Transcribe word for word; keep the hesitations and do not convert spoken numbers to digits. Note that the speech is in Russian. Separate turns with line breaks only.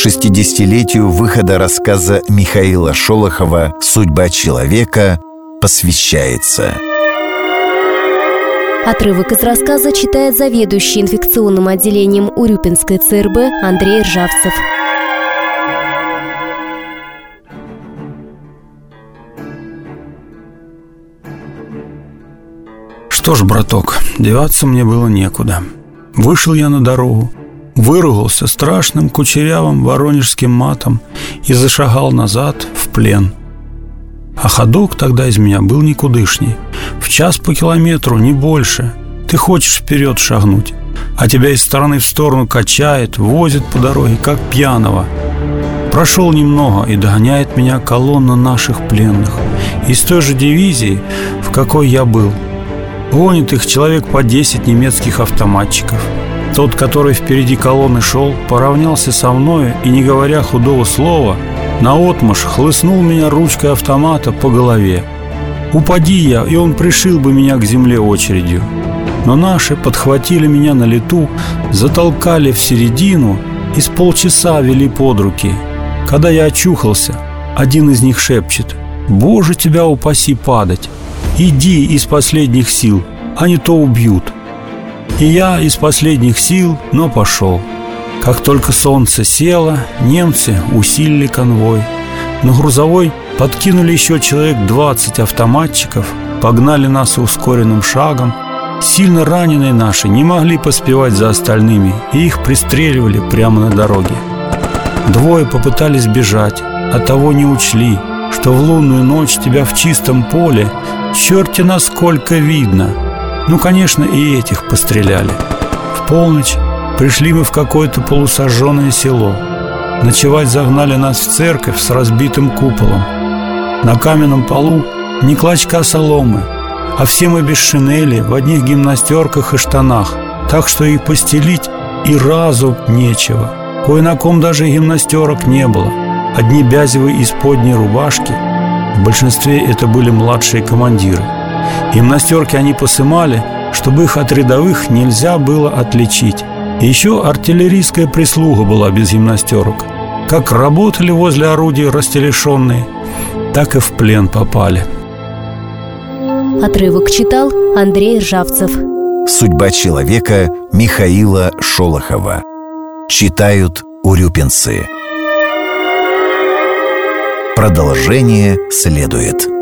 шестидесятилетию выхода рассказа Михаила Шолохова «Судьба человека» посвящается.
Отрывок из рассказа читает заведующий инфекционным отделением Урюпинской ЦРБ Андрей Ржавцев.
Что ж, браток, деваться мне было некуда. Вышел я на дорогу, выругался страшным кучерявым воронежским матом и зашагал назад в плен. А ходок тогда из меня был никудышний. В час по километру, не больше. Ты хочешь вперед шагнуть, а тебя из стороны в сторону качает, возит по дороге, как пьяного. Прошел немного, и догоняет меня колонна наших пленных из той же дивизии, в какой я был. Гонит их человек по десять немецких автоматчиков. Тот, который впереди колонны шел, поравнялся со мною и, не говоря худого слова, наотмашь хлыстнул меня ручкой автомата по голове. Упади я, и он пришил бы меня к земле очередью. Но наши подхватили меня на лету, затолкали в середину и с полчаса вели под руки. Когда я очухался, один из них шепчет: «Боже, тебя упаси падать! Иди из последних сил, а не то убьют». И я из последних сил, но пошел. Как только солнце село, немцы усилили конвой. На грузовой подкинули еще человек двадцать автоматчиков, погнали нас ускоренным шагом. Сильно раненые наши не могли поспевать за остальными, и их пристреливали прямо на дороге. Двое попытались бежать, а того не учли, что в лунную ночь тебя в чистом поле черти насколько видно. Ну, конечно, и этих постреляли. В полночь пришли мы в какое-то полусожженное село. Ночевать загнали нас в церковь с разбитым куполом. На каменном полу ни клочка соломы, а все мы без шинели, в одних гимнастерках и штанах, так что и постелить и разу нечего. Кое на ком даже гимнастерок не было, одни бязевые исподние рубашки. В большинстве это были младшие командиры. Гимнастерки они посымали, чтобы их от рядовых нельзя было отличить. И еще артиллерийская прислуга была без гимнастерок. Как работали возле орудий растелешенные, так и в плен попали.
Отрывок читал Андрей Ржавцев.
«Судьба человека» Михаила Шолохова. Читают урюпинцы. Продолжение следует.